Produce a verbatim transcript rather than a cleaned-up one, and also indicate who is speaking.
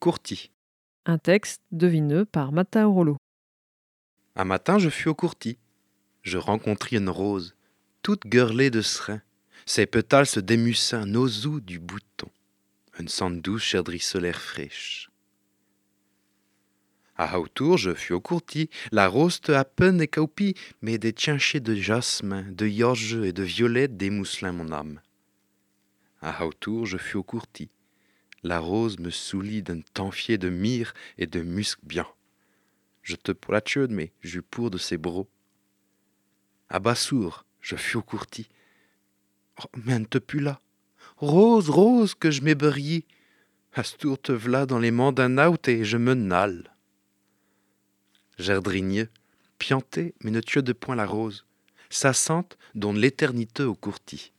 Speaker 1: courtis.
Speaker 2: Un texte devineux par Matteo Rollo.
Speaker 1: Un matin, je fus au courtis. Je rencontrai une rose, toute gueurlée de serin. Ses pétales se démussaient nosou du bouton. Une sente douce cherdrisse l'air fraîche. À autour, je fus au courtis. La rose te à peine et caupie, mais des tienchés de jasmin, de yorge et de violette démousselin mon âme. À autour, je fus au courtis. La rose me soulit d'un tanfier de myrrhe et de musc bien. Je te pour la tcheude, mais j'eus pour de ses bros. À Bassour, je fus au courtis. Oh, mais ne te pus là. Rose, rose, que je m'éberie. Astour te v'là dans les mands d'un out et je me nale. Gerdrigneux, pianté, mais ne tue de point la rose. Sa sente donne l'éternité au courtis.